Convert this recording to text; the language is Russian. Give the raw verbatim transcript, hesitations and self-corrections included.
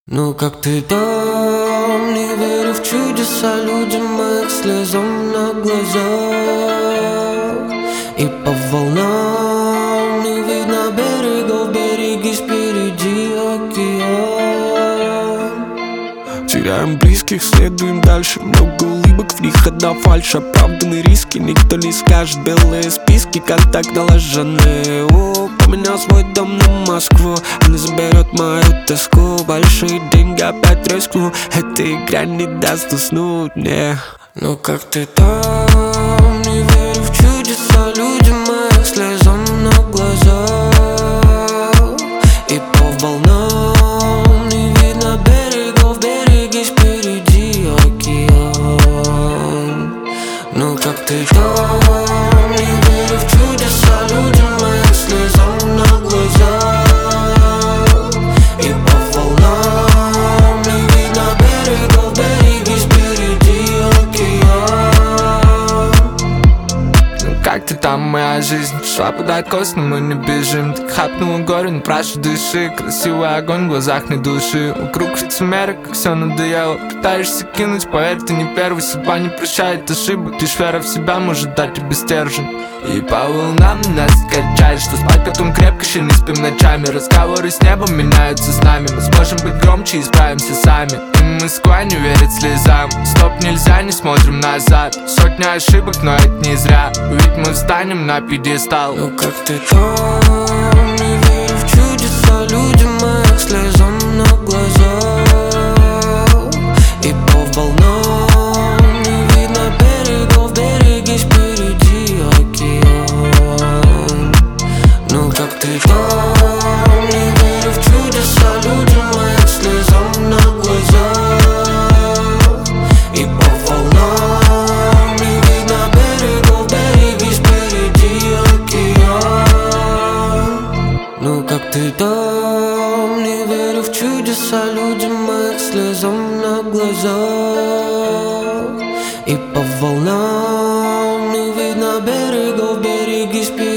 Ну как ты там, не верю в чудеса людям моих слезам на глазах. И по волнам не видно берегов, берегись, впереди океан. Теряем близких, следуем дальше. Много улыбок, в них одна фальшь. Оправданные риски, никто не скажет. Белые списки, контакт налаженный. О, поменял свой дом на Москву. Она заберет мою тоску. Большие деньги опять рискну. Эта игра не даст уснуть, не. Ну как ты там, не верю в чудеса людям моих слезам на глазах. И по волнам не видно берегов, берегись, впереди океан. Ну как ты там, не верю в чудеса людям моих слезам на глазах. И по волнам не видно берегов, берегись, впереди океан. Ну как ты там, моя жизнь? Шла под откос, но мы не бежим. Так хапнула горе, но прошу дыши. Красивый огонь в глазах не души. Вокруг лицемерок, как все надоело. Пытаешься кинуть, поверь, ты не первый. Судьба не прощает ошибок. Лишь вера в себя может дать тебе стержень. И по волнам нас качает, что спать потом крепко, еще не спим ночами. Разговоры с небом меняются с нами. Мы сможем быть громче и справимся сами. И Москва не верит слезам. Стоп, нельзя, не смотрим назад. Сотни ошибок, но это не зря. Ведь мы встанем на пьедестал. Ну как ты там, не верю в чудеса людям моих слезам на глазах. И по волнам не видно берегов, берегись, впереди океан. Ну как ты там, не верю в чудеса людям моих слезам на глазах. И по волнам не видно берегов, берегись, впереди океан. Ну как ты там, не верю в чудеса людям моих слезам на глазах. И по волнам не видно берегов, берегись, впереди